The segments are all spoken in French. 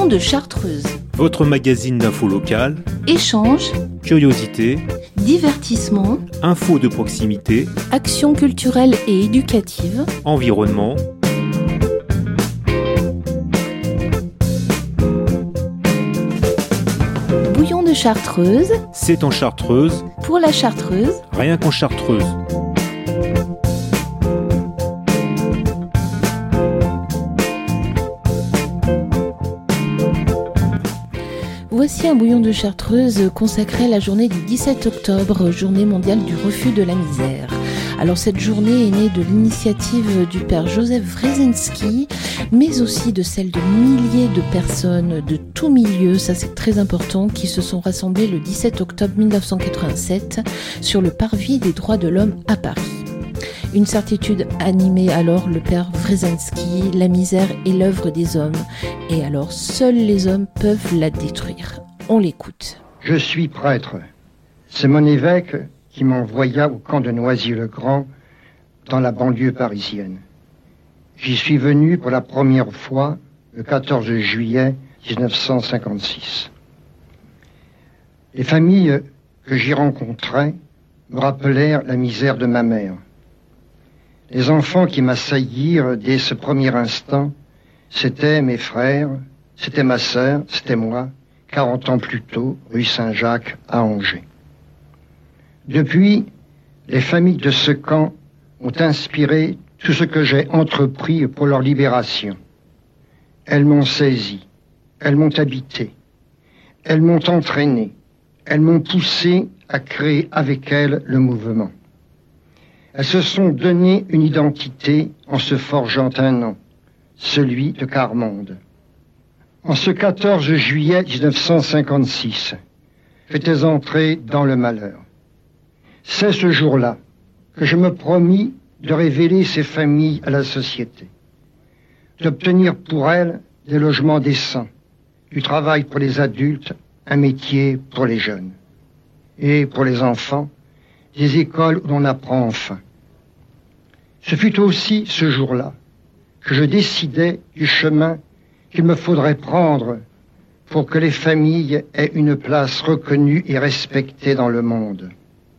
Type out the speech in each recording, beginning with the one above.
de Chartreuse. Votre magazine d'info locale. Échanges, Curiosité, divertissement, info de proximité, actions culturelles et éducatives, environnement. Bouillon de Chartreuse, C'est en Chartreuse, pour la Chartreuse. rien qu'en Chartreuse. Voici un bouillon de Chartreuse consacré à la journée du 17 octobre, journée mondiale du refus de la misère. Alors cette journée est née de l'initiative du père Joseph Wrezinski, mais aussi de celle de milliers de personnes de tous milieux, ça c'est très important, qui se sont rassemblées le 17 octobre 1987 sur le parvis des droits de l'homme à Paris. Une certitude animait alors le père Wrezinski, la misère est l'œuvre des hommes, et alors seuls les hommes peuvent la détruire. On l'écoute. Je suis prêtre. C'est mon évêque qui m'envoya au camp de Noisy-le-Grand, dans la banlieue parisienne. J'y suis venu pour la première fois le 14 juillet 1956. Les familles que j'y rencontrais me rappelèrent la misère de ma mère. Les enfants qui m'assaillirent dès ce premier instant, c'étaient mes frères, c'était ma sœur, c'était moi, 40 ans plus tôt, rue Saint-Jacques, à Angers. Depuis, les familles de ce camp ont inspiré tout ce que j'ai entrepris pour leur libération. Elles m'ont saisi, elles m'ont habité, elles m'ont entraîné, elles m'ont poussé à créer avec elles le mouvement. Elles se sont donné une identité en se forgeant un nom, celui de Carmonde. En ce 14 juillet 1956, j'étais entré dans le malheur. C'est ce jour-là que je me promis de révéler ces familles à la société, d'obtenir pour elles des logements décents, du travail pour les adultes, un métier pour les jeunes, et pour les enfants, des écoles où l'on apprend enfin. Ce fut aussi ce jour-là que je décidai du chemin qu'il me faudrait prendre pour que les familles aient une place reconnue et respectée dans le monde.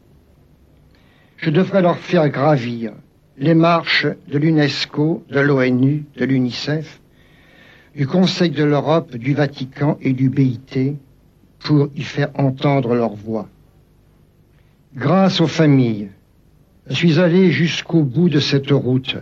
Je devrais leur faire gravir les marches de l'UNESCO, de l'ONU, de l'UNICEF, du Conseil de l'Europe, du Vatican et du BIT pour y faire entendre leur voix. Grâce aux familles, je suis allé jusqu'au bout de cette route.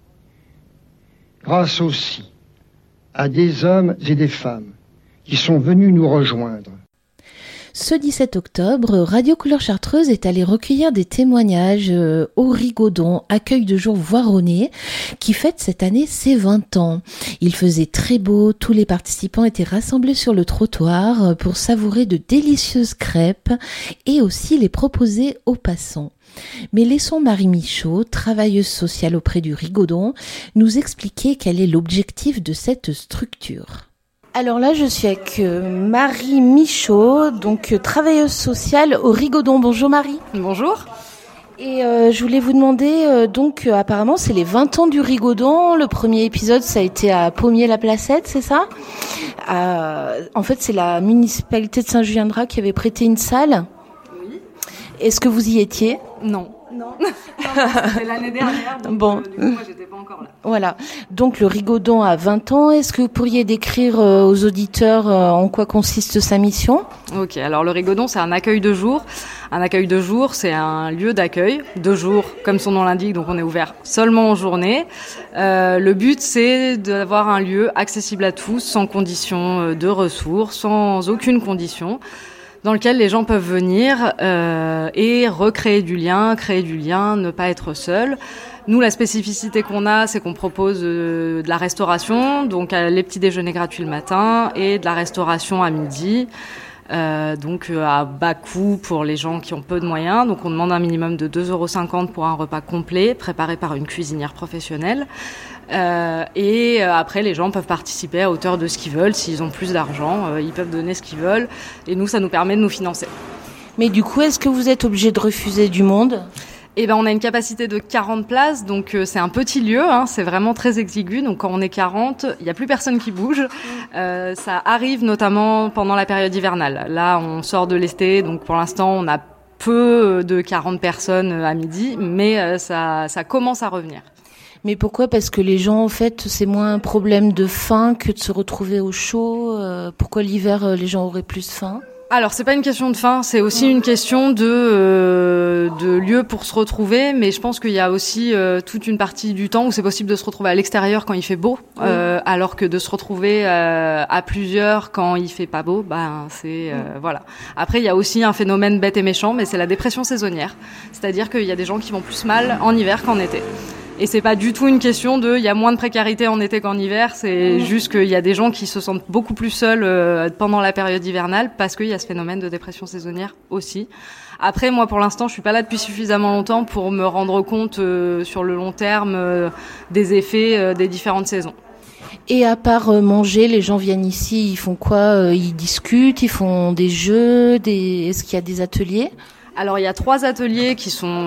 Grâce aussi à des hommes et des femmes qui sont venus nous rejoindre. Ce 17 octobre, Radio Couleur Chartreuse est allé recueillir des témoignages au Rigaudon, accueil de jour Voironnais, qui fête cette année ses 20 ans. Il faisait très beau, tous les participants étaient rassemblés sur le trottoir pour savourer de délicieuses crêpes et aussi les proposer aux passants. Mais laissons Marie Michaud, travailleuse sociale auprès du Rigaudon, nous expliquer quel est l'objectif de cette structure. Alors là, je suis avec Marie Michaud, donc travailleuse sociale au Rigaudon. Bonjour Marie. Bonjour. Et je voulais vous demander, apparemment c'est les 20 ans du Rigaudon. Le premier épisode, ça a été à Pommier-la-Placette, c'est ça ? En fait, c'est la municipalité de Saint-Julien-de-Rac qui avait prêté une salle. Oui. Est-ce que vous y étiez ? Non. C'était l'année dernière, donc bon. Du coup, moi, j'étais pas encore là. Voilà. Donc, le Rigaudon a 20 ans. Est-ce que vous pourriez décrire aux auditeurs en quoi consiste sa mission ? Ok, alors le Rigaudon, c'est un accueil de jour. Un accueil de jour, c'est un lieu d'accueil de jour, comme son nom l'indique, donc on est ouvert seulement en journée. Le but, c'est d'avoir un lieu accessible à tous, sans condition de ressources, sans aucune condition, dans lequel les gens peuvent venir et recréer du lien, créer du lien, ne pas être seul. Nous, la spécificité qu'on a, c'est qu'on propose de la restauration, donc les petits déjeuners gratuits le matin et de la restauration à midi, donc à bas coût pour les gens qui ont peu de moyens. Donc on demande un minimum de 2,50 € pour un repas complet, préparé par une cuisinière professionnelle. Et après, les gens peuvent participer à hauteur de ce qu'ils veulent. S'ils ont plus d'argent, ils peuvent donner ce qu'ils veulent. Et nous, ça nous permet de nous financer. Mais du coup, est-ce que vous êtes obligé de refuser du monde ? Eh ben, on a une capacité de 40 places, donc c'est un petit lieu, hein, c'est vraiment très exigu. Donc quand on est 40, il n'y a plus personne qui bouge. Ça arrive notamment pendant la période hivernale. Là, on sort de l'été, donc pour l'instant, on a peu de 40 personnes à midi, mais ça commence à revenir. Mais pourquoi ? Parce que les gens, en fait, c'est moins un problème de faim que de se retrouver au chaud. Pourquoi l'hiver, les gens auraient plus faim ? Alors, c'est pas une question de faim, c'est aussi une question de lieu pour se retrouver, mais je pense qu'il y a aussi toute une partie du temps où c'est possible de se retrouver à l'extérieur quand il fait beau, alors que de se retrouver à plusieurs quand il fait pas beau, voilà. Après, il y a aussi un phénomène bête et méchant, mais c'est la dépression saisonnière. C'est-à-dire qu'il y a des gens qui vont plus mal en hiver qu'en été. Et c'est pas du tout une question de il y a moins de précarité en été qu'en hiver, c'est juste qu'il y a des gens qui se sentent beaucoup plus seuls pendant la période hivernale parce qu'il y a ce phénomène de dépression saisonnière aussi. Après, moi, pour l'instant, je suis pas là depuis suffisamment longtemps pour me rendre compte sur le long terme des effets des différentes saisons. Et à part manger, les gens viennent ici, ils font quoi ? Ils discutent, ils font des jeux, est-ce qu'il y a des ateliers ? Alors, il y a 3 ateliers qui sont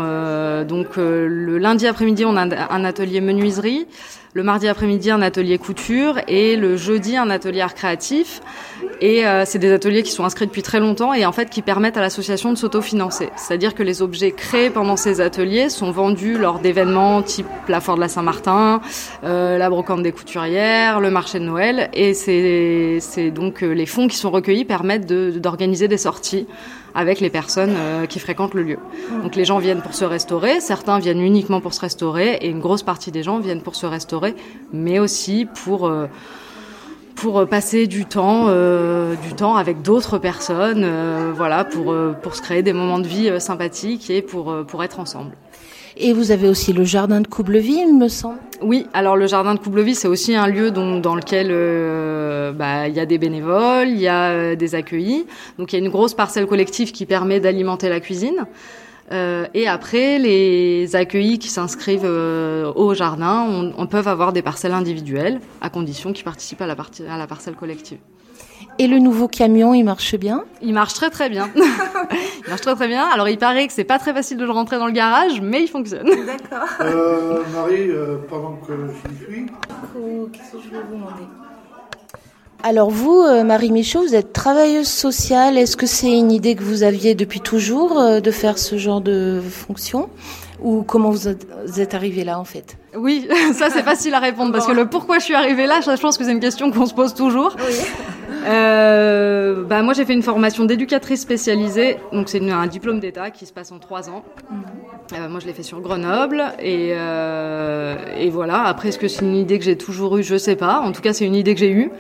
le lundi après-midi, on a un atelier menuiserie, le mardi après-midi, un atelier couture et le jeudi, un atelier art créatif. Et c'est des ateliers qui sont inscrits depuis très longtemps et en fait qui permettent à l'association de s'autofinancer. C'est-à-dire que les objets créés pendant ces ateliers sont vendus lors d'événements type la foire de la Saint-Martin, la brocante des couturières, le marché de Noël. Et c'est donc les fonds qui sont recueillis permettent d'organiser des sorties avec les personnes qui fréquentent le lieu. Donc les gens viennent pour se restaurer, certains viennent uniquement pour se restaurer et une grosse partie des gens viennent pour se restaurer, mais aussi pour passer du temps avec d'autres personnes, pour se créer des moments de vie sympathiques et pour être ensemble. Et vous avez aussi le jardin de Coubleville, il me semble. Oui, alors le jardin de Coubleville, c'est aussi un lieu dans lequel il y a des bénévoles, il y a des accueillis. Donc il y a une grosse parcelle collective qui permet d'alimenter la cuisine. Et après, les accueillis qui s'inscrivent au jardin, on peut avoir des parcelles individuelles, à condition qu'ils participent à la parcelle collective. Et le nouveau camion, il marche bien ? Il marche très très bien. Il marche très très bien. Alors il paraît que c'est pas très facile de le rentrer dans le garage, mais il fonctionne. D'accord. Marie, pendant que j'y suis... Qu'est-ce que je vais vous demander ? Alors vous, Marie Michaud, vous êtes travailleuse sociale. Est-ce que c'est une idée que vous aviez depuis toujours de faire ce genre de fonction ? Ou comment vous êtes arrivée là en fait ? Oui, ça c'est facile à répondre parce que le pourquoi je suis arrivée là, je pense que c'est une question qu'on se pose toujours. Oui. Moi j'ai fait une formation d'éducatrice spécialisée, donc c'est un diplôme d'État qui se passe en 3 ans. Moi je l'ai fait sur Grenoble et voilà. Après est-ce que c'est une idée que j'ai toujours eue, je sais pas. En tout cas c'est une idée que j'ai eue.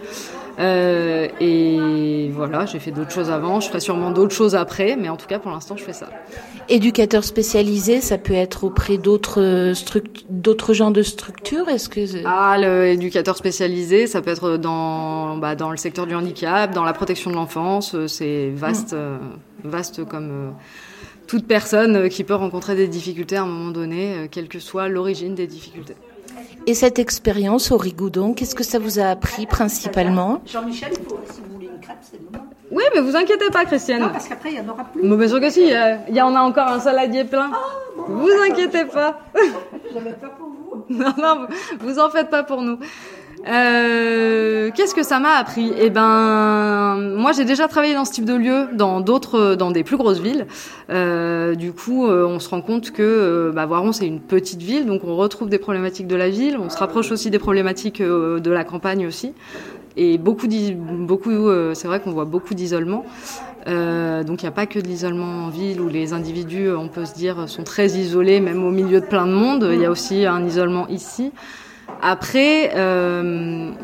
Et voilà, j'ai fait d'autres choses avant, je ferai sûrement d'autres choses après, mais en tout cas pour l'instant je fais ça. Éducateur spécialisé, ça peut être auprès d'autres genres de structures, est-ce que l'éducateur spécialisé, ça peut être dans le secteur du handicap, dans la protection de l'enfance, c'est vaste comme toute personne qui peut rencontrer des difficultés à un moment donné, quelle que soit l'origine des difficultés. Et cette expérience au Rigoudon, qu'est-ce que ça vous a appris principalement ? Jean-Michel, si vous voulez une crêpe, c'est le moment. Oui, mais vous inquiétez pas, Christiane. Non, parce qu'après, il n'y en aura plus. Mais bien sûr que si, il y en a encore un saladier plein. Vous inquiétez pas. J'avais peur pour vous. Non, vous en faites pas pour nous. Qu'est-ce que ça m'a appris ? Moi j'ai déjà travaillé dans ce type de lieu, dans des plus grosses villes. Du coup, on se rend compte que Voiron c'est une petite ville, donc on retrouve des problématiques de la ville. On se rapproche aussi des problématiques de la campagne aussi. Et c'est vrai qu'on voit beaucoup d'isolement. Donc il n'y a pas que de l'isolement en ville où les individus, on peut se dire, sont très isolés, même au milieu de plein de monde. Il y a aussi un isolement ici. Après, je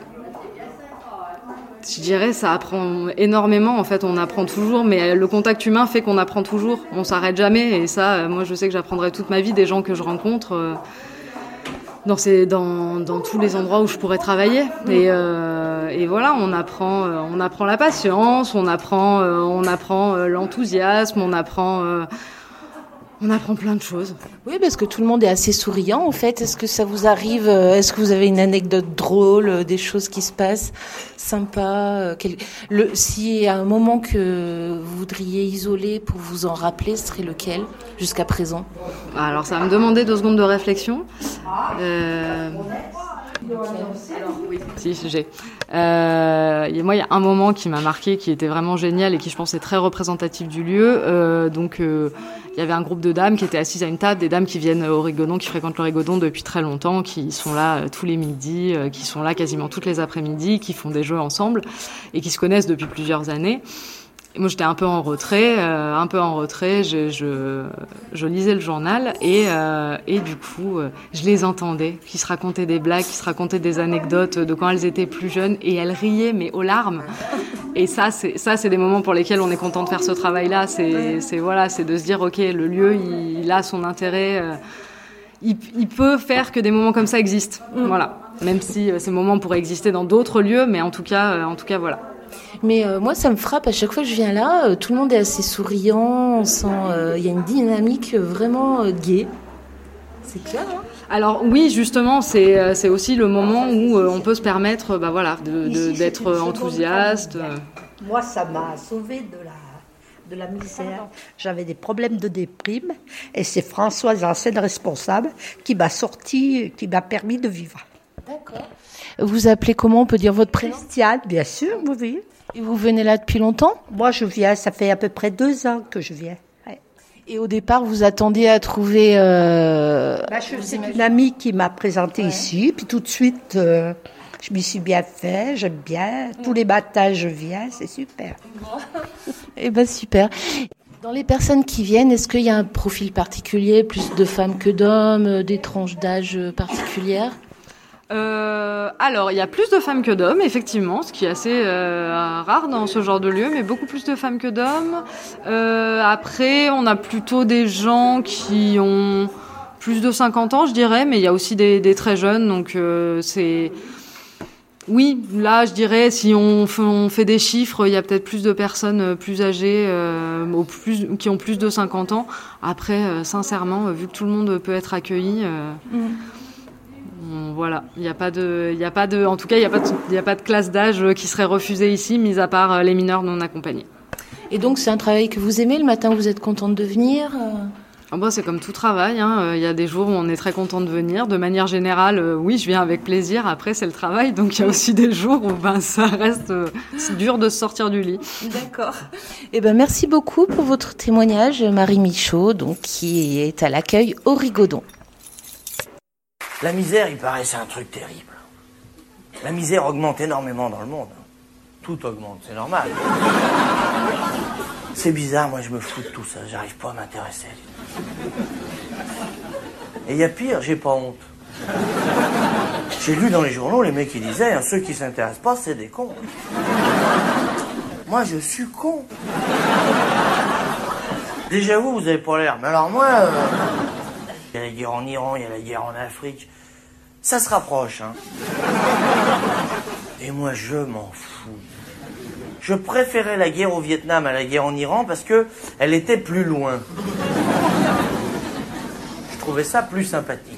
dirais, ça apprend énormément. En fait, on apprend toujours, mais le contact humain fait qu'on apprend toujours. On s'arrête jamais. Et ça, moi, je sais que j'apprendrai toute ma vie des gens que je rencontre dans tous les endroits où je pourrais travailler. Et voilà, on apprend la patience, on apprend l'enthousiasme, on apprend On apprend plein de choses. Oui, parce que tout le monde est assez souriant, en fait. Est-ce que ça vous arrive, est-ce que vous avez une anecdote drôle, des choses qui se passent sympas, s'il y a un moment que vous voudriez isoler pour vous en rappeler, ce serait lequel, jusqu'à présent? Alors, ça va me demander 2 secondes de réflexion. Oui, si, j'ai. Moi, il y a un moment qui m'a marqué, qui était vraiment génial et qui, je pense, est très représentatif du lieu. Il y avait un groupe de dames qui étaient assises à une table, des dames qui viennent au Rigodon, qui fréquentent le Rigodon depuis très longtemps, qui sont là tous les midis, qui sont là quasiment toutes les après-midi, qui font des jeux ensemble et qui se connaissent depuis plusieurs années. Et moi, j'étais un peu en retrait. Je lisais le journal et du coup, je les entendais, qui se racontaient des blagues, qui se racontaient des anecdotes de quand elles étaient plus jeunes, et elles riaient mais aux larmes. Et ça, c'est des moments pour lesquels on est content de faire ce travail-là. C'est de se dire, ok, le lieu, il a son intérêt. Il peut faire que des moments comme ça existent. Voilà. Même si ces moments pourraient exister dans d'autres lieux, mais en tout cas, voilà. Mais moi, ça me frappe, à chaque fois que je viens là, tout le monde est assez souriant, on sent, il y a une dynamique vraiment gaie. C'est clair, hein? Alors oui, justement, c'est aussi le moment où on peut se permettre d'être enthousiaste. Moi, ça m'a sauvée de la misère. J'avais des problèmes de déprime et c'est Françoise, l'ancienne responsable, qui m'a permis de vivre. D'accord. Vous appelez comment, on peut dire votre prénom? Christiane, bien sûr, oui. Et vous venez là depuis longtemps? Moi, je viens, ça fait à peu près 2 ans que je viens. Ouais. Et au départ, vous attendiez à trouver... C'est une amie qui m'a présentée ici, puis tout de suite, je m'y suis bien fait, j'aime bien. Tous les matins, je viens, c'est super. Eh ben super. Dans les personnes qui viennent, est-ce qu'il y a un profil particulier, plus de femmes que d'hommes, des tranches d'âge particulières? Alors, il y a plus de femmes que d'hommes, effectivement, ce qui est assez rare dans ce genre de lieu, mais beaucoup plus de femmes que d'hommes. Après, on a plutôt des gens qui ont plus de 50 ans, je dirais, mais il y a aussi des très jeunes, donc c'est... Oui, là, je dirais, si on fait des chiffres, il y a peut-être plus de personnes plus âgées, qui ont plus de 50 ans. Après, sincèrement, vu que tout le monde peut être accueilli... Voilà, il n'y a pas de classe d'âge qui serait refusée ici, mis à part les mineurs non accompagnés. Et donc c'est un travail que vous aimez, le matin vous êtes contente de venir? C'est comme tout travail, hein. Il y a des jours où on est très content de venir. De manière générale, oui, je viens avec plaisir. Après, c'est le travail, donc il y a aussi des jours où ça reste dur de se sortir du lit. D'accord. Eh ben merci beaucoup pour votre témoignage, Marie Michaud, donc qui est à l'accueil au Rigodon. La misère, il paraît, c'est un truc terrible. La misère augmente énormément dans le monde. Tout augmente, c'est normal. C'est bizarre, moi je me fous de tout ça, j'arrive pas à m'intéresser. Et il y a pire, j'ai pas honte. J'ai lu dans les journaux, les mecs qui disaient, hein, ceux qui s'intéressent pas, c'est des cons. Moi, je suis con. Déjà vous avez pas l'air, mais alors moi... Il y a la guerre en Iran, il y a la guerre en Afrique. Ça se rapproche, hein. Et moi, je m'en fous. Je préférais la guerre au Vietnam à la guerre en Iran parce que elle était plus loin. Je trouvais ça plus sympathique.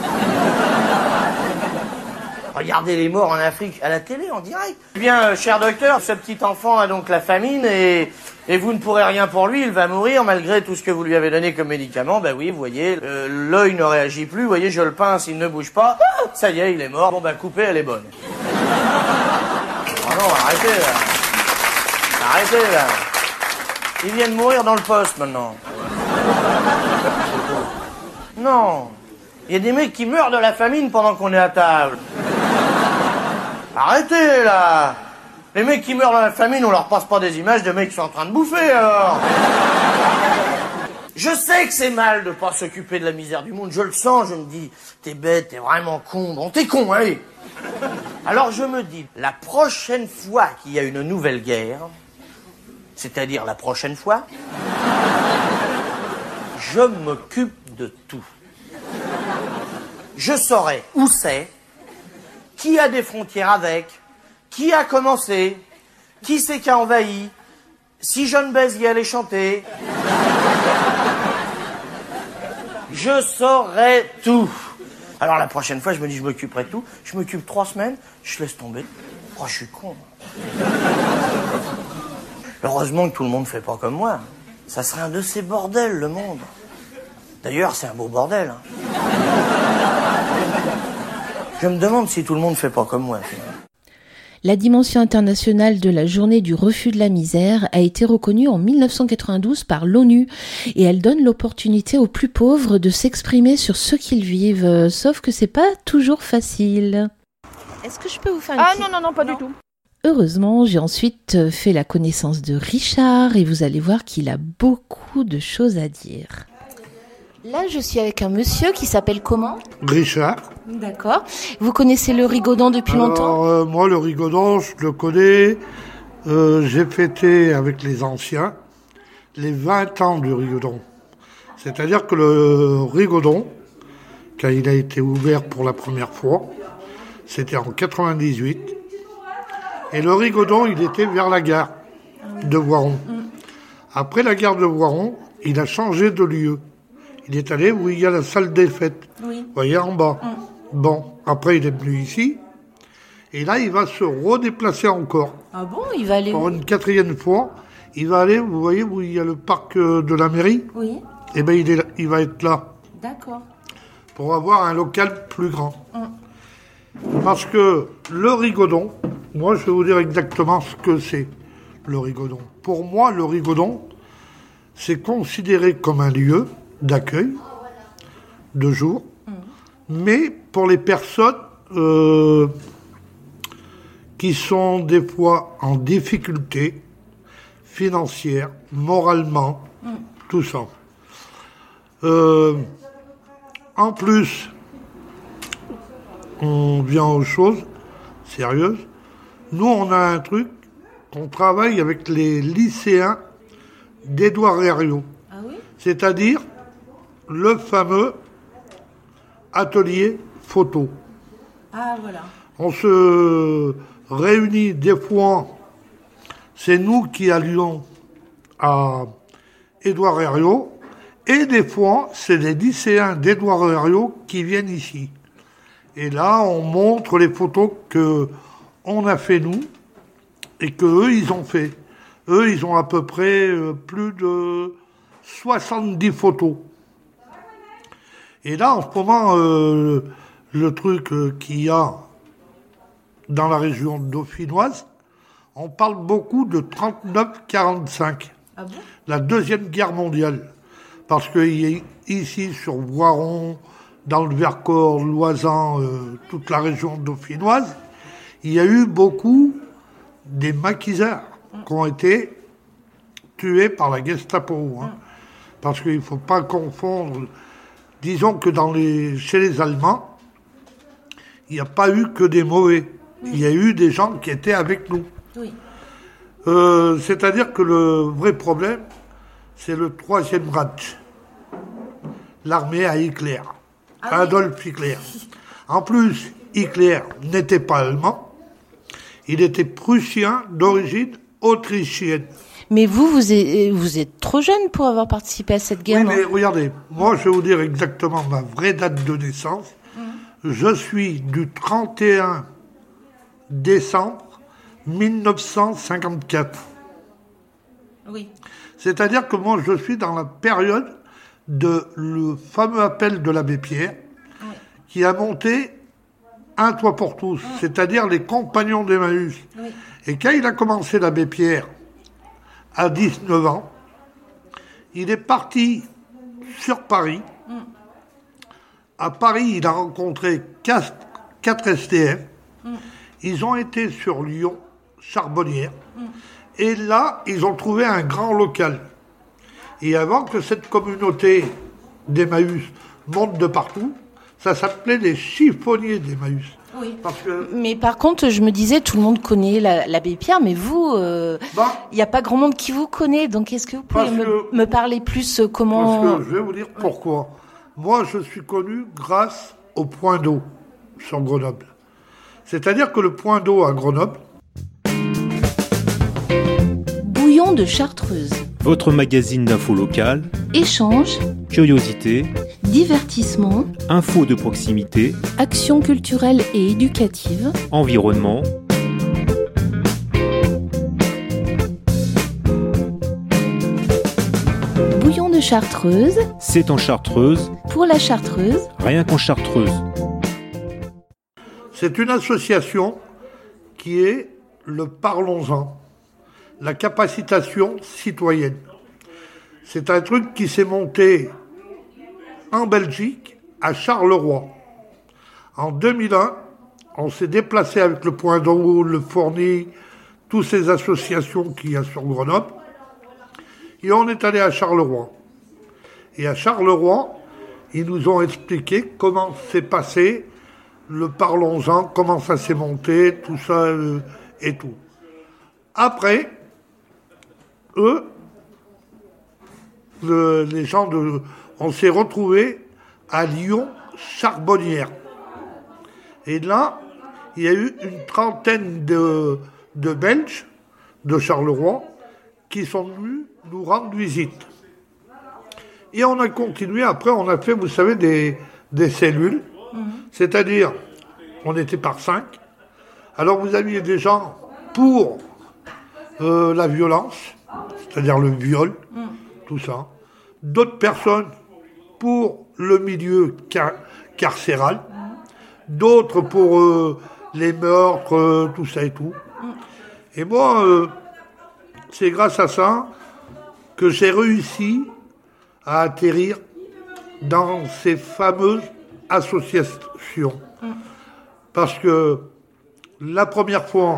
Regardez les morts en Afrique à la télé, en direct. Eh bien, cher docteur, ce petit enfant a donc la famine et vous ne pourrez rien pour lui, il va mourir malgré tout ce que vous lui avez donné comme médicament. Ben oui, vous voyez, l'œil ne réagit plus, vous voyez, je le pince, il ne bouge pas. Ça y est, il est mort. Bon, ben coupez, elle est bonne. Oh non, arrêtez là. Arrêtez là. Il vient de mourir dans le poste maintenant. Non. Il y a des mecs qui meurent de la famine pendant qu'on est à table. Arrêtez, là! Les mecs qui meurent dans la famine, on leur passe pas des images de mecs qui sont en train de bouffer, alors! Je sais que c'est mal de pas s'occuper de la misère du monde, je le sens, je me dis, t'es bête, t'es vraiment con, bon, t'es con, allez! Alors je me dis, la prochaine fois qu'il y a une nouvelle guerre, c'est-à-dire la prochaine fois, je m'occupe de tout. Je saurai où c'est, qui a des frontières avec, qui a commencé, qui c'est qui a envahi, si Jeanne Béziers allait chanter. je saurai tout. Alors la prochaine fois, je me dis, je m'occuperai de tout. Je m'occupe 3 semaines, je laisse tomber. Oh, je suis con. Heureusement que tout le monde fait pas comme moi. Ça serait un de ces bordels, le monde. D'ailleurs, c'est un beau bordel. Hein. Je me demande si tout le monde fait pas comme moi. La dimension internationale de la journée du refus de la misère a été reconnue en 1992 par l'ONU et elle donne l'opportunité aux plus pauvres de s'exprimer sur ce qu'ils vivent, sauf que c'est pas toujours facile. Est-ce que je peux vous faire une Non, pas du tout. Heureusement, j'ai ensuite fait la connaissance de Richard et vous allez voir qu'il a beaucoup de choses à dire. Là, je suis avec un monsieur qui s'appelle comment ? Richard. D'accord. Vous connaissez le Rigodon depuis longtemps ? Moi, le Rigodon, je le connais. J'ai fêté avec les anciens les 20 ans du Rigodon. C'est-à-dire que le Rigodon, quand il a été ouvert pour la première fois, c'était en 98. Et le Rigodon, il était vers la gare de Voiron. Après la gare de Voiron, il a changé de lieu. Il est allé où il y a la salle des fêtes. Oui. Vous voyez, en bas. Bon, après, il est venu ici. Et là, il va se redéplacer encore. Ah bon, il va aller pour une 4e fois. Il va aller, vous voyez, où il y a le parc de la mairie. Oui. Eh bien, il va être là. D'accord. Pour avoir un local plus grand. Parce que le Rigodon, moi, je vais vous dire exactement ce que c'est, le Rigodon. Pour moi, le Rigodon, c'est considéré comme un lieu d'accueil de jour, mais pour les personnes qui sont des fois en difficulté financière, moralement, tout ça. En plus, on vient aux choses sérieuses. Nous, on a un truc, on travaille avec les lycéens d'Édouard Herriot. Ah oui ? C'est-à-dire le fameux atelier photo. Ah, voilà. On se réunit des fois, c'est nous qui allions à Édouard Herriot, et des fois, c'est les lycéens d'Édouard Herriot qui viennent ici. Et là, on montre les photos que on a fait nous, et que eux, ils ont fait. Eux, ils ont à peu près plus de 70 photos. Et là, en ce moment, le truc qu'il y a dans la région dauphinoise, on parle beaucoup de 39-45. Ah bon ? La Deuxième Guerre mondiale. Parce que ici, sur Voiron, dans le Vercors, l'Oisan, toute la région dauphinoise, il y a eu beaucoup des maquisards qui ont été tués par la Gestapo. Hein. Parce qu'il ne faut pas confondre. Disons que chez les Allemands, il n'y a pas eu que des mauvais. Il y a eu des gens qui étaient avec nous. Oui. C'est-à-dire que le vrai problème, c'est le Troisième Reich. L'armée à Hitler. Adolf Hitler. En plus, Hitler n'était pas allemand. Il était prussien d'origine autrichienne. Mais vous êtes trop jeune pour avoir participé à cette guerre. Oui, mais regardez, moi je vais vous dire exactement ma vraie date de naissance. Je suis du 31 décembre 1954. Oui. C'est-à-dire que moi je suis dans la période de le fameux appel de l'abbé Pierre, qui a monté un toit pour tous, c'est-à-dire les compagnons d'Emmaüs. Oui. Et quand il a commencé l'abbé Pierre, à 19 ans, il est parti sur Paris. À Paris, il a rencontré 4 SDF. Ils ont été sur Lyon, Charbonnières. Et là, ils ont trouvé un grand local. Et avant que cette communauté d'Emmaüs monte de partout, ça s'appelait les chiffonniers d'Emmaüs. Oui. Mais par contre, je me disais, tout le monde connaît l'abbé Pierre, mais vous, il n'y a pas grand monde qui vous connaît. Donc, est-ce que vous pouvez me parler plus comment... Parce que je vais vous dire pourquoi. Moi, je suis connu grâce au point d'eau sur Grenoble. C'est-à-dire que le point d'eau à Grenoble... Bouillon de Chartreuse. Votre magazine d'infos locales, Échanges, curiosité, divertissement, infos de proximité, actions culturelles et éducatives, environnement. Bouillon de Chartreuse, C'est en Chartreuse, pour la Chartreuse, rien qu'en Chartreuse. C'est une association qui est le Parlons-en, la capacitation citoyenne. C'est un truc qui s'est monté en Belgique, à Charleroi. En 2001, on s'est déplacé avec le Point d'eau, le Fourni, toutes ces associations qu'il y a sur Grenoble, et on est allé à Charleroi. Et à Charleroi, ils nous ont expliqué comment s'est passé le Parlons-en, comment ça s'est monté, tout ça et tout. Après, eux, les gens on s'est retrouvés à Lyon-Charbonnières. Et là, il y a eu une trentaine de Belges de Charleroi qui sont venus nous rendre visite. Et on a continué, après on a fait, vous savez, des cellules, c'est-à-dire, on était par 5. Alors vous aviez des gens pour la violence, c'est-à-dire le viol, tout ça. D'autres personnes pour le milieu carcéral, d'autres pour les meurtres, tout ça et tout. Et moi, c'est grâce à ça que j'ai réussi à atterrir dans ces fameuses associations. Parce que la première fois,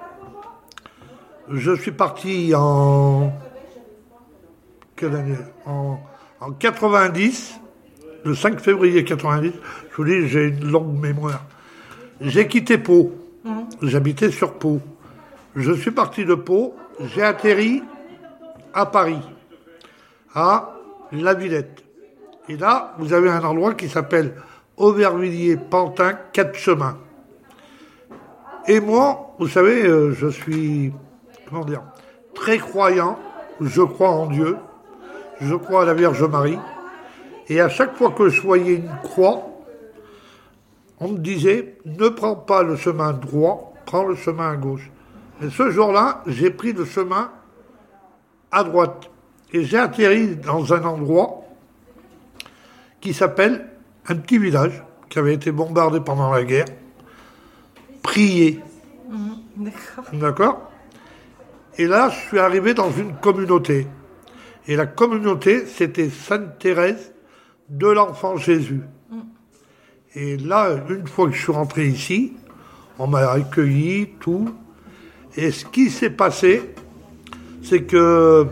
je suis parti en... Quelle année ? En 90, le 5 février 90, je vous dis, j'ai une longue mémoire. J'ai quitté Pau. J'habitais sur Pau. Je suis parti de Pau, j'ai atterri à Paris, à La Villette. Et là, vous avez un endroit qui s'appelle Aubervilliers-Pantin, 4 chemins. Et moi, vous savez, je suis, très croyant, je crois en Dieu, je crois à la Vierge Marie, et à chaque fois que je voyais une croix, on me disait, ne prends pas le chemin droit, prends le chemin à gauche. Et ce jour-là, j'ai pris le chemin à droite. Et j'ai atterri dans un endroit qui s'appelle un petit village qui avait été bombardé pendant la guerre. Prier. D'accord ? Et là, je suis arrivé dans une communauté. Et la communauté, c'était Sainte-Thérèse de l'Enfant Jésus. Et là, une fois que je suis rentré ici, on m'a accueilli, tout. Et ce qui s'est passé, c'est que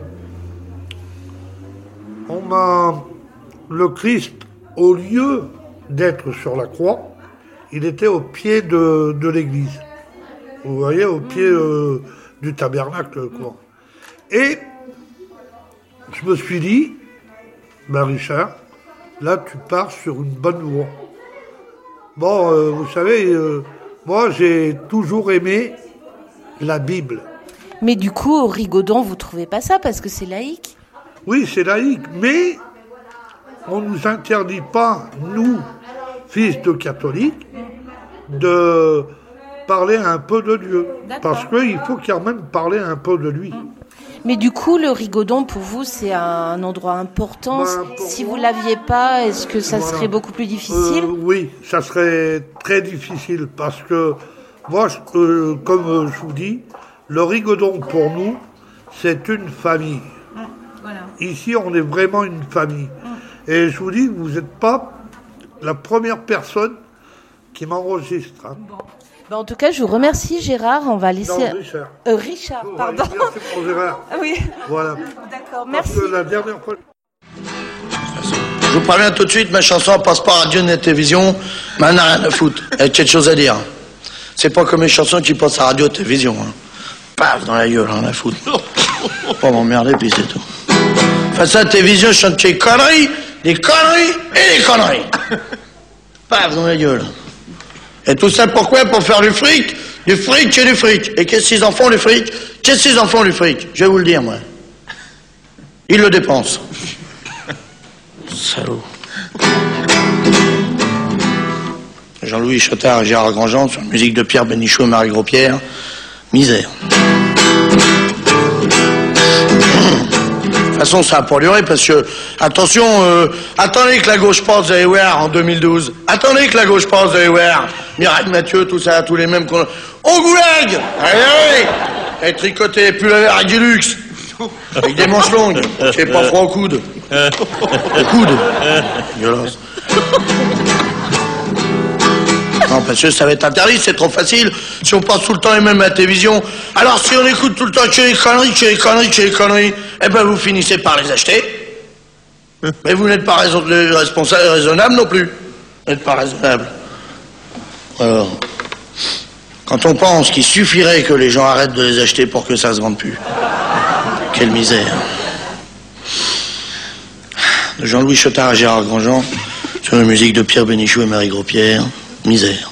le Christ, au lieu d'être sur la croix, il était au pied de l'église. Vous voyez, au pied du tabernacle, quoi. Et je me suis dit, Richard, là, tu pars sur une bonne voie. Bon, vous savez, moi, j'ai toujours aimé la Bible. Mais du coup, au Rigaudon, vous trouvez pas ça parce que c'est laïque ? Oui, c'est laïque, mais on ne nous interdit pas, nous, fils de catholiques, de parler un peu de Dieu. D'accord. Parce qu'il faut quand même parler un peu de lui. Mais du coup, le Rigaudon, pour vous, c'est un endroit important. Si vous ne l'aviez pas, est-ce que ça serait beaucoup plus difficile ? Oui, ça serait très difficile parce que moi, comme je vous dis, le Rigaudon, pour nous, c'est une famille. Voilà. Ici, on est vraiment une famille. Et je vous dis, vous n'êtes pas la première personne qui m'enregistre. Hein. Bon. Ben, en tout cas, je vous remercie, Gérard. On va laisser... Non, Richard. Richard, pardon. Merci pour Gérard. Oui. Voilà. D'accord, merci. Parce que la dernière fois... Je vous préviens tout de suite, ma chanson passe pas à Radio Net Télévision, mais elle n'a rien à foutre. Elle a quelque chose à dire. C'est pas comme les chansons qui passent à Radio Télévision. Hein. Paf, dans la gueule, rien à foutre. Pas m'emmerder, puis c'est tout. Face à la télévision, je chante des conneries et des conneries. Paf, dans la gueule. Et tout ça pourquoi ? Pour faire du fric ? Du fric et du fric. Et qu'est-ce qu'ils en font, du fric? Qu'est-ce qu'ils en font, du fric? Je vais vous le dire, moi. Ils le dépensent. Salaud. Jean-Louis Chotard et Gérard Grandjean sur la musique de Pierre Bénichou et Marie Gros-Pierre. Misère. De toute façon, ça a pas duré parce que, attention, attendez que la gauche passe, vous allez voir, en 2012. Attendez que la gauche passe, vous allez voir. Mireille Mathieu, tout ça, tous les mêmes qu'on... Au goulag! Allez, allez! Et tricoté, puis la verre Guilux. Avec des manches longues, c'est pas froid au coude. Au coude. Violence. Non, parce que ça va être interdit, c'est trop facile. Si on passe tout le temps les mêmes à la télévision, alors si on écoute tout le temps que les conneries, eh ben vous finissez par les acheter. Mais vous n'êtes pas responsable et raisonnable non plus. Vous n'êtes pas raisonnable. Alors, quand on pense qu'il suffirait que les gens arrêtent de les acheter pour que ça se vende plus. Quelle misère. De Jean-Louis Chotard à Gérard Grandjean, sur la musique de Pierre Bénichou et Marie Gros-Pierre. Misère.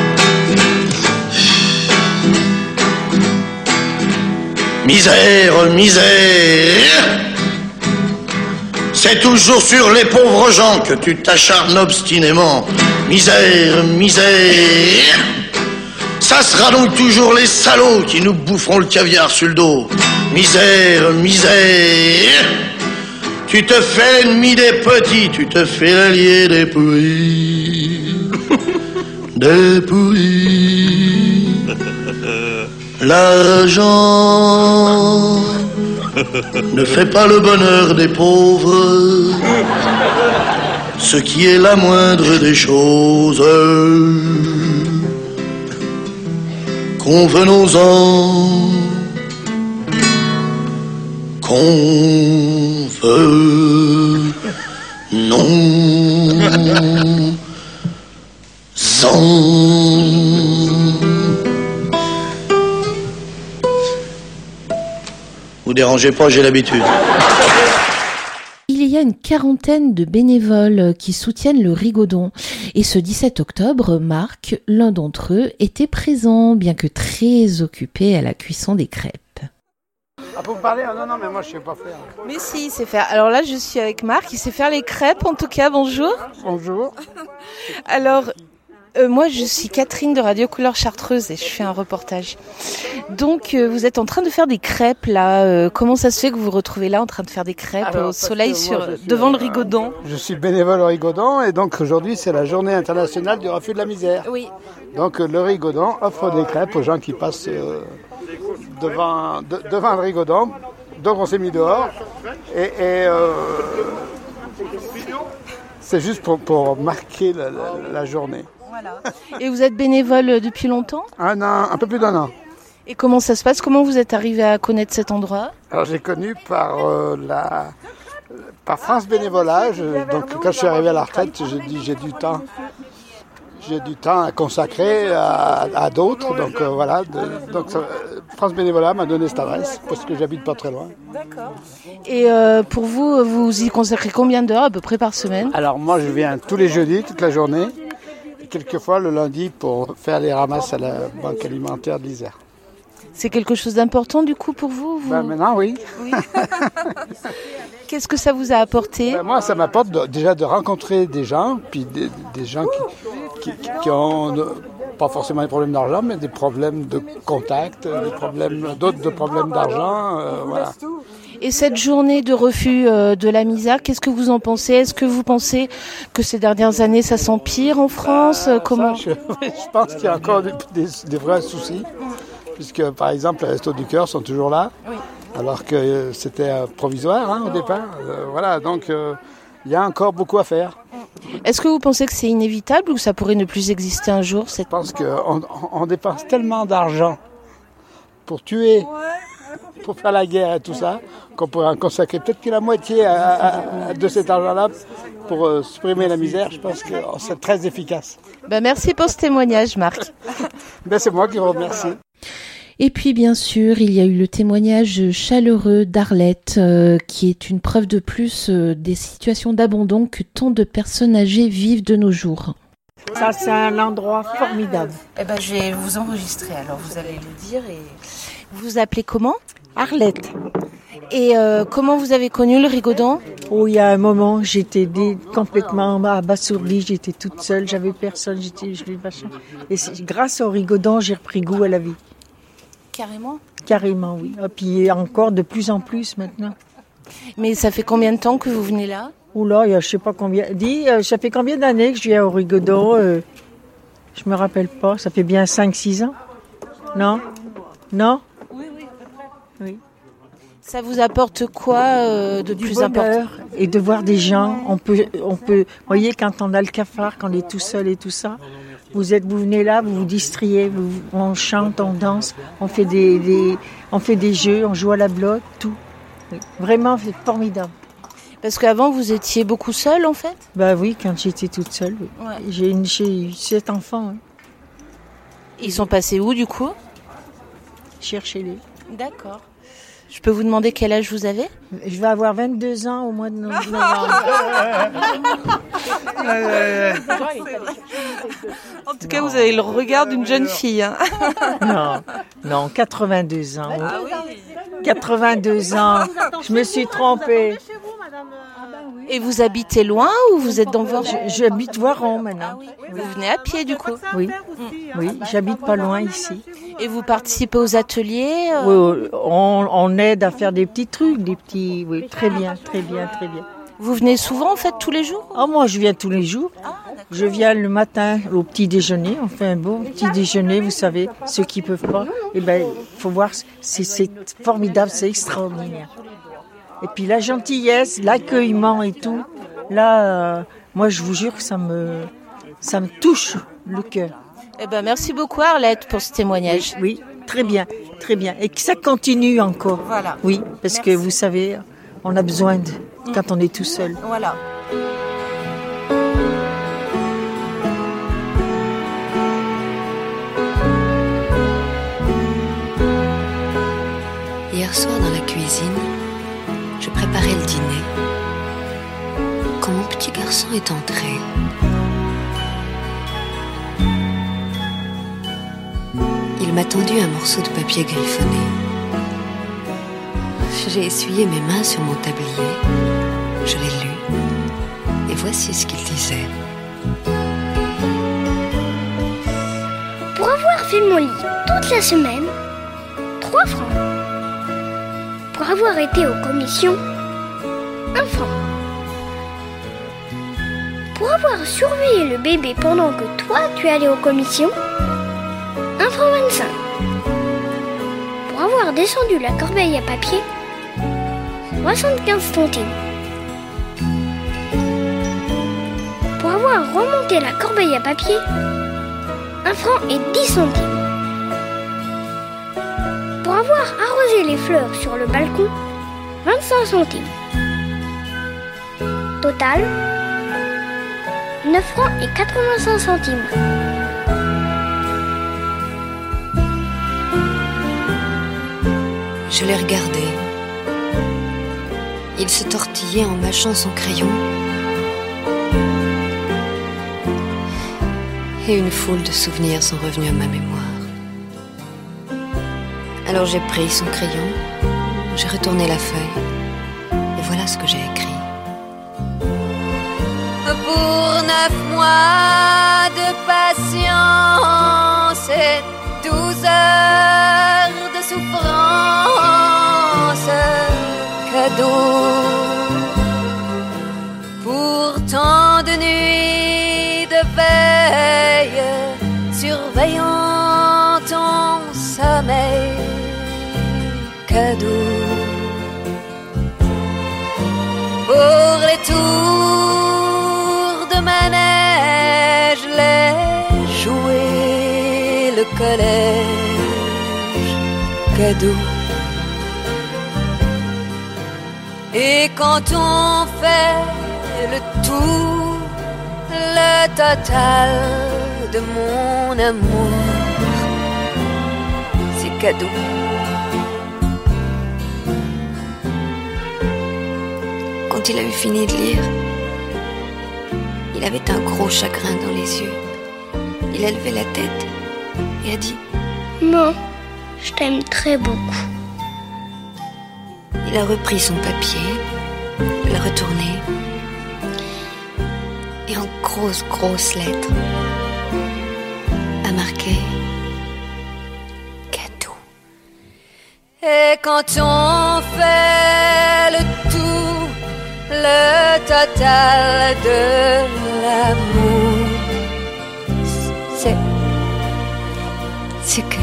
Misère, misère. C'est toujours sur les pauvres gens que tu t'acharnes obstinément. Misère, misère. Ça sera donc toujours les salauds qui nous boufferont le caviar sur le dos. Misère, misère. Tu te fais l'ennemi des petits, tu te fais l'allié des pourris. Des pourris. L'argent ne fait pas le bonheur des pauvres, ce qui est la moindre des choses. Convenons-en, Vous dérangez pas, j'ai l'habitude. Il y a une quarantaine de bénévoles qui soutiennent le Rigodon. Et ce 17 octobre, Marc, l'un d'entre eux, était présent, bien que très occupé à la cuisson des crêpes. Ah, pour me parler? Non, mais moi je sais pas faire. Mais si, il sait faire. Alors là, je suis avec Marc, il sait faire les crêpes en tout cas, bonjour. Bonjour. Alors, moi je suis Catherine de Radio Couleur Chartreuse et je fais un reportage. Donc, vous êtes en train de faire des crêpes là. Comment ça se fait que vous vous retrouvez là en train de faire des crêpes au soleil devant le Rigodon? Je suis bénévole au Rigodon et donc aujourd'hui c'est la journée internationale du refus de la misère. Oui. Donc le Rigodon offre des crêpes aux gens qui passent devant le Rigodon. Donc on s'est mis dehors et c'est juste pour marquer la journée. Voilà. Et vous êtes bénévole depuis longtemps? Un an, un peu plus d'un an. Et comment ça se passe? Comment vous êtes arrivé à connaître cet endroit? Alors j'ai connu par France Bénévolat. Donc quand je suis arrivé à la retraite, j'ai dit j'ai du temps à consacrer à d'autres. Donc voilà. France Bénévolat m'a donné cette adresse parce que j'habite pas très loin. D'accord. Et pour vous, vous y consacrez combien d'heures à peu près par semaine? Alors moi je viens tous les jeudis, toute la journée. Et quelquefois le lundi pour faire les ramasses à la banque alimentaire de l'Isère. C'est quelque chose d'important du coup pour vous? Maintenant oui. Qu'est-ce que ça vous a apporté? Moi ça m'apporte déjà de rencontrer des gens, puis des gens qui ont pas forcément des problèmes d'argent, mais des problèmes de contact, d'autres problèmes d'argent. Voilà. Et cette journée de refus de la misère, qu'est-ce que vous en pensez? Est-ce que vous pensez que ces dernières années ça s'empire en France? Comment? Je pense qu'il y a encore des vrais soucis. Puisque, par exemple, les Restos du Cœur sont toujours là, oui. Alors que c'était provisoire au départ. Voilà, donc il y a encore beaucoup à faire. Est-ce que vous pensez que c'est inévitable ou ça pourrait ne plus exister un jour? Je pense qu'on dépense tellement d'argent pour tuer, pour faire la guerre et tout ça, qu'on pourrait en consacrer peut-être que la moitié de cet argent-là pour supprimer la misère. Je pense que c'est très efficace. Merci pour ce témoignage, Marc. C'est moi qui vous remercie. Et puis bien sûr, il y a eu le témoignage chaleureux d'Arlette, qui est une preuve de plus des situations d'abandon que tant de personnes âgées vivent de nos jours. Ça, c'est un endroit formidable. Eh ben, je vais vous enregistrer, alors vous allez le dire. Et vous vous appelez comment? Arlette. Et comment vous avez connu le Rigodon? Oh, il y a un moment, j'étais complètement abasourdie, j'étais toute seule, j'avais personne, j'étais machin. Et grâce au Rigodon, j'ai repris goût à la vie. Carrément? Carrément, oui. Et puis encore de plus en plus maintenant. Mais ça fait combien de temps que vous venez là? Oula, je sais pas combien. Ça fait combien d'années que je viens au Rigodon? Je me rappelle pas. Ça fait bien 5-6 ans. Non? Non? Oui, à peu près. Oui. Ça vous apporte quoi de plus important? Et de voir des gens. On peut. Vous voyez, quand on a le cafard, quand on est tout seul et tout ça, vous venez là, vous vous distriez, on chante, on danse, on fait des jeux, on joue à la blotte, tout. Oui. Vraiment, c'est formidable. Parce qu'avant, vous étiez beaucoup seule, en fait? Bah oui, quand j'étais toute seule. Oui. Ouais. J'ai eu 7 enfants. Oui. Ils sont passés où, du coup? Cherchez-les. D'accord. Je peux vous demander quel âge vous avez? Je vais avoir 22 ans au mois de novembre. En tout cas, vous avez le regard d'une jeune fille. Hein. Non, 82 ans. Ah oui. 82 ans. Je me suis trompée. Et vous habitez loin ou vous êtes dans Voiron? J'habite Voiron maintenant. Ah oui. Vous venez à pied du coup? Oui, j'habite pas loin ici. Et vous participez aux ateliers? Oui, on aide à faire des petits trucs, oui, très bien. Vous venez souvent en fait tous les jours? Oh, moi je viens tous les jours. Je viens le matin au petit déjeuner, on fait un beau petit déjeuner, vous savez, ceux qui peuvent pas. Eh ben, faut voir, c'est formidable, c'est extraordinaire. Et puis la gentillesse, l'accueillement et tout, là, moi je vous jure que ça me touche le cœur. Eh ben merci beaucoup Arlette pour ce témoignage. Oui, très bien. Et que ça continue encore. Voilà. Oui, parce que vous savez, on a besoin quand on est tout seul. Voilà. Hier soir dans la cuisine, je préparais le dîner quand mon petit garçon est entré. Il m'a tendu un morceau de papier griffonné. J'ai essuyé mes mains sur mon tablier. Je l'ai lu. Et voici ce qu'il disait. Pour avoir fait mon lit toute la semaine, 3 francs. Pour avoir été aux commissions, 1 franc. Pour avoir surveillé le bébé pendant que toi tu allais aux commissions, 1 franc 25. Pour avoir descendu la corbeille à papier, 75 centimes. Pour avoir remonté la corbeille à papier, 1 franc et 10 centimes. Pour avoir arrosé les fleurs sur le balcon, 25 centimes. Total, 9 francs et 85 centimes. Je l'ai regardé. Il se tortillait en mâchant son crayon. Et une foule de souvenirs sont revenus à ma mémoire. Alors j'ai pris son crayon, j'ai retourné la feuille, et voilà ce que j'ai écrit. Pour 9 mois de patience et 12 heures de souffrance, cadeau. Pour tant de nuits de veille, surveillant ton sommeil, cadeau. Pour les tours de manège, les jouets, le collège, cadeau. Et quand on fait le tout, le total de mon amour, c'est cadeau. Quand il a eu fini de lire, il avait un gros chagrin dans les yeux. il a levé la tête et a dit « Non, je t'aime très beaucoup. » Il a repris son papier, l'a retourné, et en grosses lettres a marqué cadeau. Et quand on fait le tout, le total de l'amour, c'est cadeau.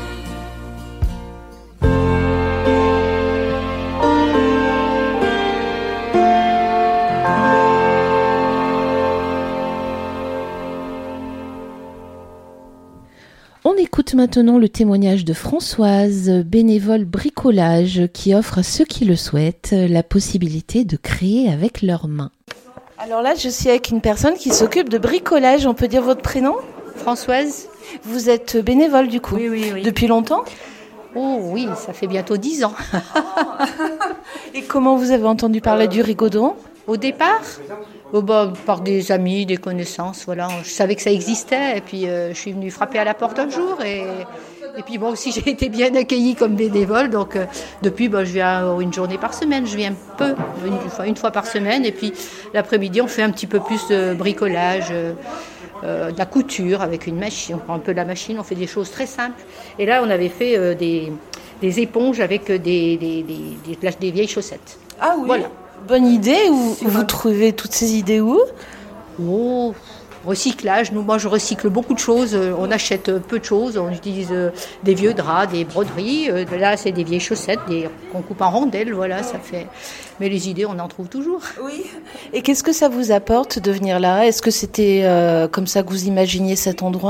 On écoute maintenant le témoignage de Françoise, bénévole bricolage, qui offre à ceux qui le souhaitent la possibilité de créer avec leurs mains. Alors là, je suis avec une personne qui s'occupe de bricolage. On peut dire votre prénom ? Françoise. Vous êtes bénévole du coup ? Oui. Depuis longtemps ? Oh oui, ça fait bientôt 10 ans. Et comment vous avez entendu parler du rigodon ? Au départ, par des amis, des connaissances, voilà. Je savais que ça existait et puis je suis venue frapper à la porte un jour et puis moi aussi j'ai été bien accueillie comme bénévole. Donc depuis, je viens une journée par semaine, je viens une fois par semaine et puis l'après-midi on fait un petit peu plus de bricolage, de la couture avec une machine. On prend un peu de la machine, on fait des choses très simples. Et là on avait fait des éponges avec des vieilles chaussettes. Ah oui. Voilà. Bonne idée. Vous trouvez toutes ces idées où ? Oh, recyclage. Moi, je recycle beaucoup de choses. On achète peu de choses. On utilise des vieux draps, des broderies. Là, c'est des vieilles chaussettes qu'on coupe en rondelles. Voilà, ça fait. Mais les idées, on en trouve toujours. Oui. Et qu'est-ce que ça vous apporte de venir là ? Est-ce que c'était comme ça que vous imaginiez cet endroit ?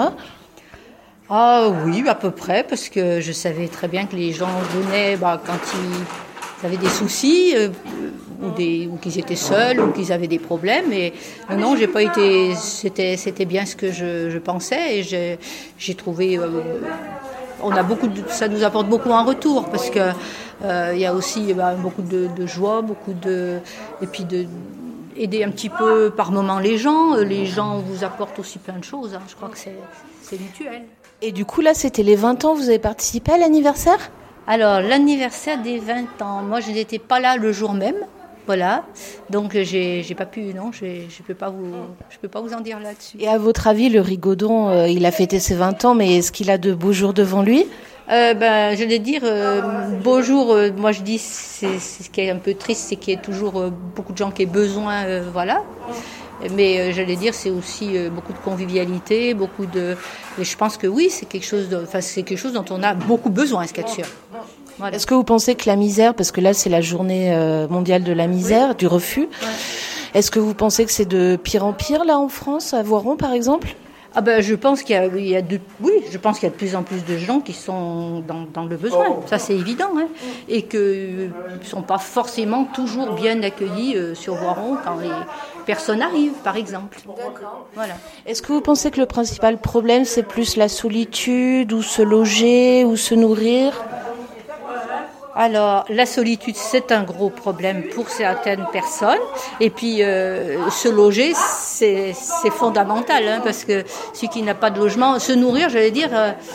Ah oui, à peu près, parce que je savais très bien que les gens venaient quand ils avaient des soucis. Ou qu'ils étaient seuls, ou qu'ils avaient des problèmes. Et non, j'ai pas été. C'était bien ce que je pensais, et j'ai trouvé. On a ça nous apporte beaucoup en retour, parce que il y a aussi beaucoup de joie, et puis aider un petit peu par moment les gens. Les gens vous apportent aussi plein de choses. Je crois que c'est mutuel. Et du coup là, c'était les 20 ans. Vous avez participé à l'anniversaire ? Alors l'anniversaire des 20 ans. Moi, je n'étais pas là le jour même. Voilà, donc j'ai pas pu, non, je peux pas vous en dire là-dessus. Et à votre avis, le rigodon, il a fêté ses 20 ans, mais est-ce qu'il a de beaux jours devant lui ? Je vais dire, beaux jours, moi je dis, c'est ce qui est un peu triste, c'est qu'il y a toujours beaucoup de gens qui aient besoin, voilà. Mais j'allais dire, c'est aussi beaucoup de convivialité, et je pense que oui, c'est quelque chose dont on a beaucoup besoin, ce qu'il y a de sûr. Voilà. Est-ce que vous pensez que la misère, parce que là c'est la journée mondiale de la misère, du refus, est-ce que vous pensez que c'est de pire en pire là en France, à Voiron par exemple ? Je pense qu'il y a de plus en plus de gens qui sont dans le besoin. Ça c'est évident, hein. Et que ne sont pas forcément toujours bien accueillis sur Voiron quand les personnes arrivent, par exemple. Voilà. Est-ce que vous pensez que le principal problème c'est plus la solitude, ou se loger, ou se nourrir ? Alors, la solitude, c'est un gros problème pour certaines personnes. Et puis, se loger, c'est fondamental, hein, parce que celui qui n'a pas de logement, se nourrir, j'allais dire,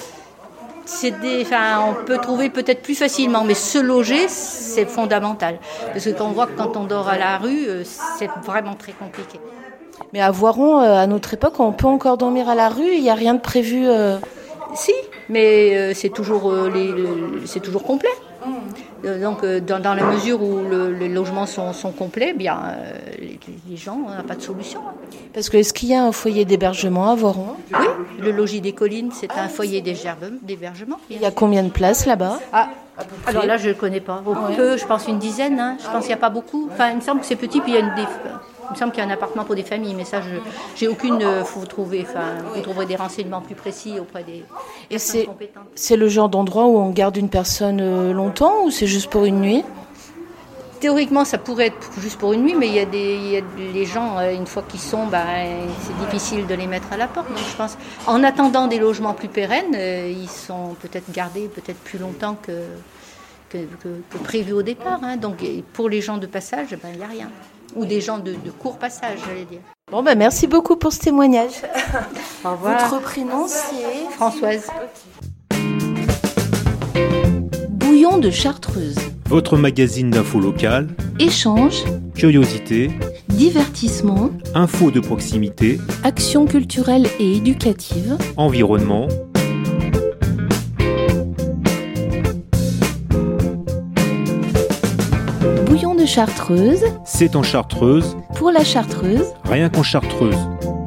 on peut trouver peut-être plus facilement, mais se loger, c'est fondamental. Parce que quand on voit que quand on dort à la rue, c'est vraiment très compliqué. Mais à Voiron, à notre époque, on peut encore dormir à la rue, il n'y a rien de prévu Si, mais c'est toujours complet. Donc, dans la mesure où les logements sont complets, les gens n'ont pas de solution. Parce que est-ce qu'il y a un foyer d'hébergement à Voiron ? Oui, le Logis des Collines, c'est un foyer d'hébergement. Il y a combien de places là-bas ? Alors là, je ne connais pas. Je pense une dizaine. Hein. Je pense qu'il n'y a pas beaucoup. Enfin, il me semble que c'est petit, puis il me semble qu'il y a un appartement pour des familles, mais ça, j'ai aucune. Vous trouverez des renseignements plus précis auprès des personnes compétentes. C'est le genre d'endroit où on garde une personne longtemps, ou c'est juste pour une nuit ? Théoriquement, ça pourrait être juste pour une nuit, mais il y a les gens, une fois qu'ils sont, c'est difficile de les mettre à la porte. Donc, je pense, en attendant des logements plus pérennes, ils sont peut-être gardés peut-être plus longtemps que prévu au départ. Hein. Donc, pour les gens de passage, il n'y a rien. Ou des gens de court passage, j'allais dire. Bon, merci beaucoup pour ce témoignage. Au revoir. Votre prénom, c'est Françoise. Bouillon de Chartreuse. Votre magazine d'infos locales, Échange, curiosité, divertissement, infos de proximité, actions culturelles et éducatives, environnement. Bouillon de Chartreuse, C'est en Chartreuse, pour la Chartreuse. rien qu'en Chartreuse.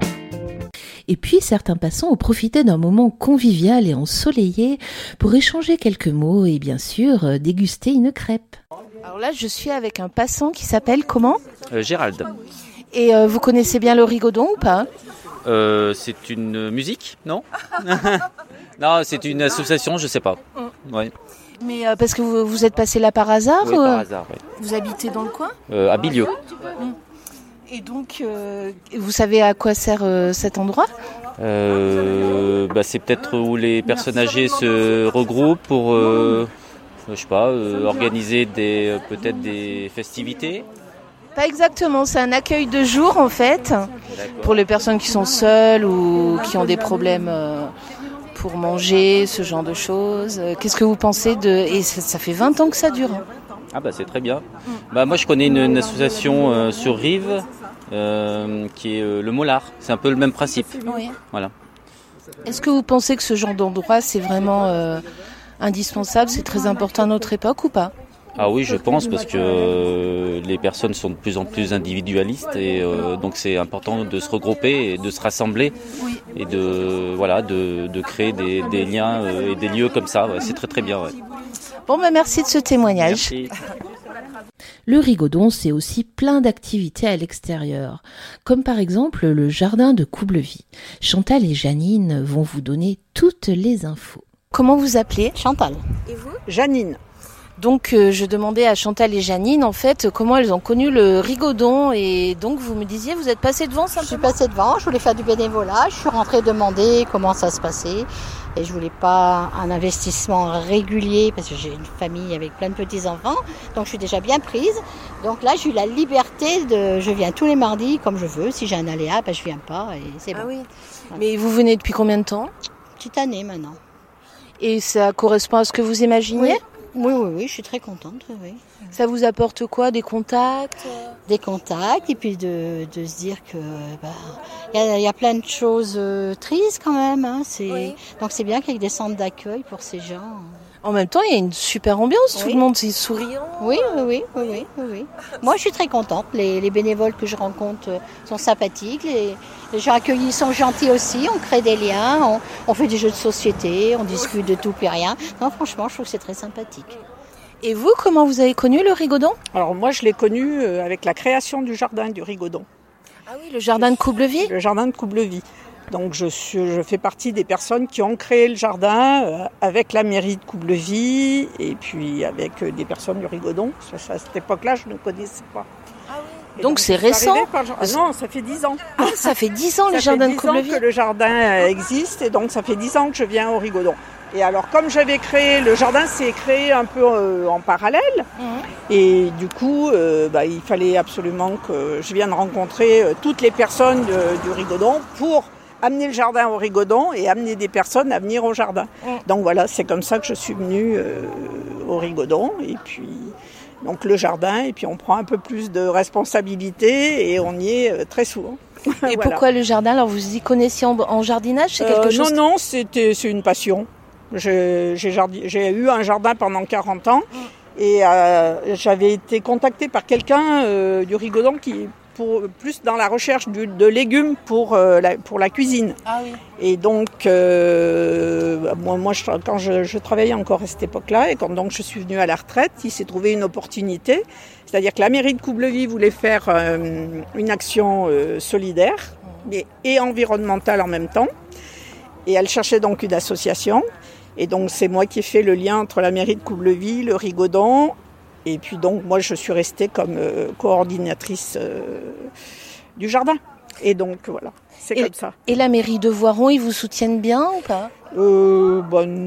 Et puis, certains passants ont profité d'un moment convivial et ensoleillé pour échanger quelques mots et bien sûr déguster une crêpe. Alors là, je suis avec un passant qui s'appelle comment ? Gérald. Et vous connaissez bien le rigodon ou pas ? C'est une musique, non? Non, c'est une association, je sais pas. Ouais. Mais parce que vous êtes passé là par hasard? Oui, par hasard, oui. Vous habitez dans le coin? À Bilieu. Et donc, vous savez à quoi sert cet endroit? C'est peut-être où les personnes âgées se regroupent pour, organiser peut-être des festivités. Pas exactement, c'est un accueil de jour en fait, pour les personnes qui sont seules ou qui ont des problèmes pour manger, ce genre de choses. Qu'est-ce que vous pensez de... Et ça fait 20 ans que ça dure. Ah c'est très bien. Moi je connais une association sur Rive qui est le Mollard. C'est un peu le même principe. Oui. Voilà. Est-ce que vous pensez que ce genre d'endroit c'est vraiment indispensable, c'est très important à notre époque ou pas? Ah oui, je pense, parce que les personnes sont de plus en plus individualistes et donc c'est important de se regrouper et de se rassembler et de créer des liens et des lieux comme ça. Ouais, c'est très très bien. Ouais. Bon, merci de ce témoignage. Merci. Le Rigodon, c'est aussi plein d'activités à l'extérieur, comme par exemple le jardin de Coublevis. Chantal et Janine vont vous donner toutes les infos. Comment vous appelez? Chantal. Et vous? Janine. Donc je demandais à Chantal et Janine en fait comment elles ont connu le Rigodon et donc vous me disiez vous êtes passée devant simplement. Je suis passée devant, je voulais faire du bénévolat, je suis rentrée demander comment ça se passait et je voulais pas un investissement régulier parce que j'ai une famille avec plein de petits-enfants donc je suis déjà bien prise. Donc là j'ai eu la liberté je viens tous les mardis comme je veux, si j'ai un aléa je viens pas et c'est bon. Ah oui. Voilà. Mais vous venez depuis combien de temps? Petite année maintenant. Et ça correspond à ce que vous imaginiez? Oui, je suis très contente. Oui. Ça vous apporte quoi? Des contacts? Des contacts et puis de se dire que y a plein de choses tristes quand même. Hein, donc c'est bien qu'il y ait des centres d'accueil pour ces gens. En même temps, il y a une super ambiance, tout le monde est souriant. Oui. Moi, je suis très contente. Les bénévoles que je rencontre sont sympathiques. Les gens accueillis sont gentils aussi. On crée des liens, on fait des jeux de société, on discute de tout et rien. Non, franchement, je trouve que c'est très sympathique. Et vous, comment vous avez connu le Rigodon? Alors moi, je l'ai connu avec la création du jardin du Rigodon. Ah oui, le jardin de Coublevis? Le jardin de Coublevis. Donc je fais partie des personnes qui ont créé le jardin avec la mairie de Coublevis et puis avec des personnes du Rigodon. À cette époque-là, je ne connaissais pas. Ah oui. Donc c'est récent? Non, ça fait 10 ans. Ah, ça fait 10 ans le jardin de Coublevis? Ça fait 10 ans que le jardin existe et donc ça fait 10 ans que je viens au Rigodon. Et alors comme j'avais créé, le jardin s'est créé un peu en parallèle et du coup il fallait absolument que je vienne rencontrer toutes les personnes du Rigodon pour amener le jardin au Rigodon et amener des personnes à venir au jardin. Donc voilà, c'est comme ça que je suis venue au Rigodon et puis donc le jardin et puis on prend un peu plus de responsabilité et on y est très souvent. Et voilà. Pourquoi le jardin? Alors vous y connaissiez en jardinage? C'est quelque chose? Non, c'est une passion. J'ai eu un jardin pendant 40 ans et j'avais été contactée par quelqu'un du Rigodon qui plus dans la recherche de légumes pour la cuisine. Ah oui. Et donc, moi quand je travaillais encore à cette époque-là, et quand donc je suis venue à la retraite, il s'est trouvé une opportunité. C'est-à-dire que la mairie de Coublevis voulait faire une action solidaire et environnementale en même temps. Et elle cherchait donc une association. Et donc, c'est moi qui ai fait le lien entre la mairie de Coublevis, le Rigodon. Et puis donc, moi, je suis restée comme coordinatrice du jardin. Et donc, voilà, c'est comme ça. Et la mairie de Voiron, ils vous soutiennent bien ou pas?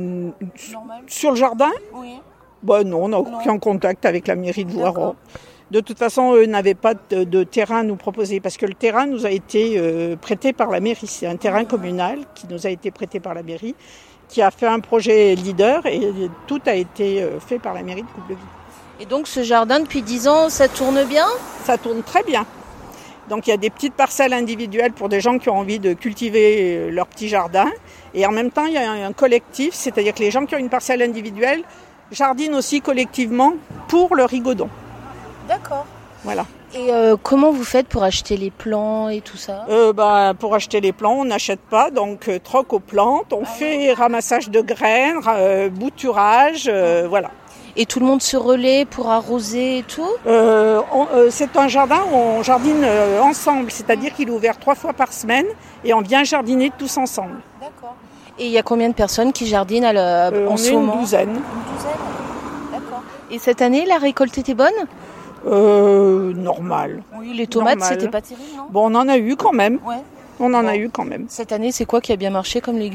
Sur le jardin? Oui. Non, on n'a aucun contact avec la mairie de Voiron. De toute façon, eux n'avaient pas de terrain à nous proposer parce que le terrain nous a été prêté par la mairie. C'est un terrain communal qui nous a été prêté par la mairie, qui a fait un projet leader et tout a été fait par la mairie de Coupe-de-Vie. Et donc ce jardin, depuis 10 ans, ça tourne bien ? Ça tourne très bien. Donc il y a des petites parcelles individuelles pour des gens qui ont envie de cultiver leur petit jardin. Et en même temps, il y a un collectif, c'est-à-dire que les gens qui ont une parcelle individuelle jardinent aussi collectivement pour le rigodon. D'accord. Voilà. Et comment vous faites pour acheter les plants et tout ça ? Pour acheter les plants, on n'achète pas, donc troc aux plantes, on fait ramassage de graines, bouturage, voilà. Et tout le monde se relaie pour arroser et tout ? C'est un jardin où on jardine ensemble, c'est-à-dire qu'il est ouvert 3 fois par semaine et on vient jardiner tous ensemble. D'accord. Et il y a combien de personnes qui jardinent en ce moment ? Une douzaine. Une douzaine ? D'accord. Et cette année, la récolte était bonne ? Normal. Oui, les tomates, normal. C'était pas terrible, non ? Bon, on en a eu quand même. Ouais. On en a eu quand même. Cette année, c'est quoi qui a bien marché comme légumes ?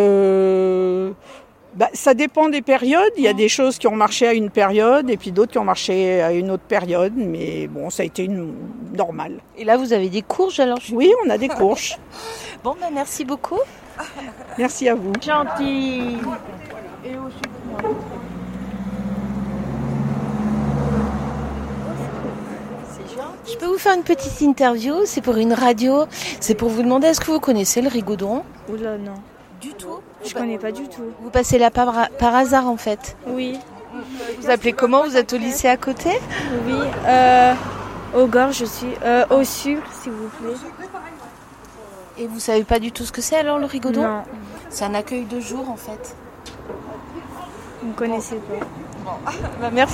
Ça dépend des périodes. Il y a des choses qui ont marché à une période et puis d'autres qui ont marché à une autre période. Mais bon, ça a été normal. Et là, vous avez des courges alors ? Oui, on a des courges. Bon, merci beaucoup. Merci à vous. Gentil. Et aussi Je peux vous faire une petite interview, c'est pour une radio, c'est pour vous demander est-ce que vous connaissez le rigodon ? Oula, non. Du tout ? Je connais pas du tout. Vous passez là par hasard en fait ? Oui. Vous appelez comment ? Vous êtes au lycée à côté ? Oui, au Gorge, je suis au sucre, s'il vous plaît. Et vous savez pas du tout ce que c'est alors le rigodon ? Non. C'est un accueil de jour en fait. Vous ne connaissez pas. Bon. Merci.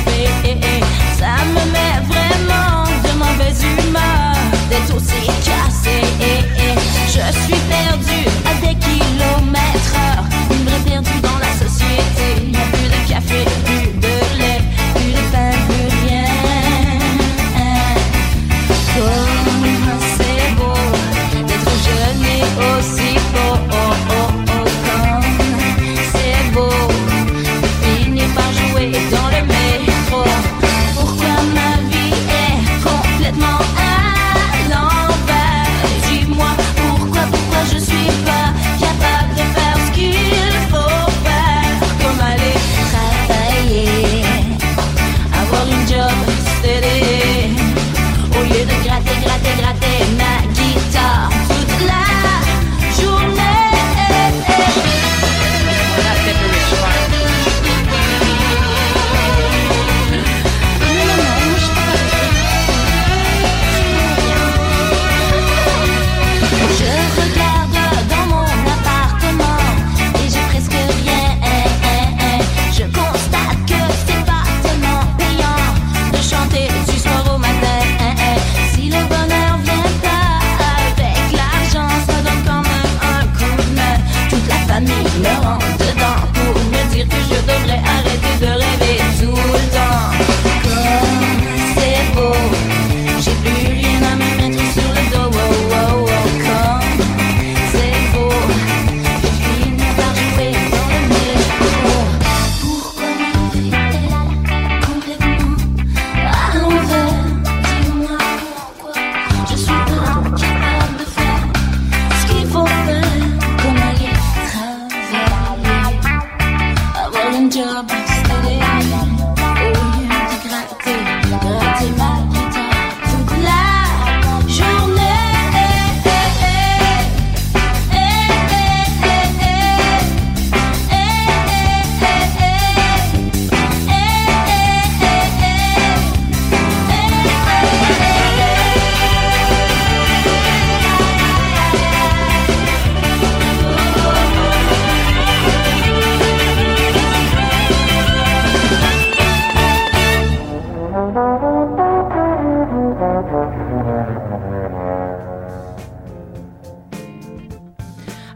Ça me met vraiment de mauvaise humeur d'être aussi casse.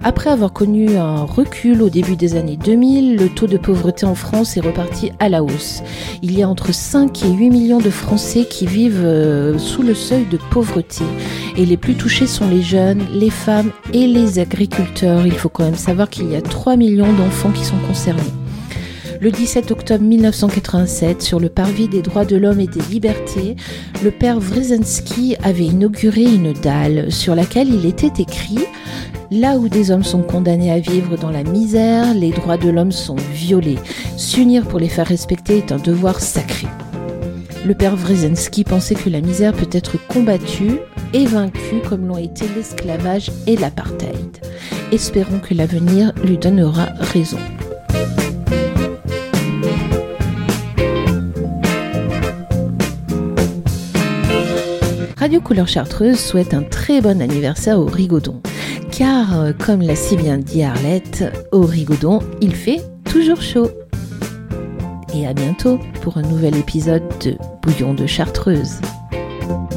Après avoir connu un recul au début des années 2000, le taux de pauvreté en France est reparti à la hausse. Il y a entre 5 et 8 millions de Français qui vivent sous le seuil de pauvreté. Et les plus touchés sont les jeunes, les femmes et les agriculteurs. Il faut quand même savoir qu'il y a 3 millions d'enfants qui sont concernés. Le 17 octobre 1987, sur le parvis des droits de l'homme et des libertés, le père Wresinski avait inauguré une dalle sur laquelle il était écrit « Là où des hommes sont condamnés à vivre dans la misère, les droits de l'homme sont violés. S'unir pour les faire respecter est un devoir sacré. » Le père Wresinski pensait que la misère peut être combattue et vaincue comme l'ont été l'esclavage et l'apartheid. Espérons que l'avenir lui donnera raison. Radio Couleur Chartreuse souhaite un très bon anniversaire au Rigodon. Car, comme l'a si bien dit Arlette, au Rigodon, il fait toujours chaud. Et à bientôt pour un nouvel épisode de Bouillon de Chartreuse.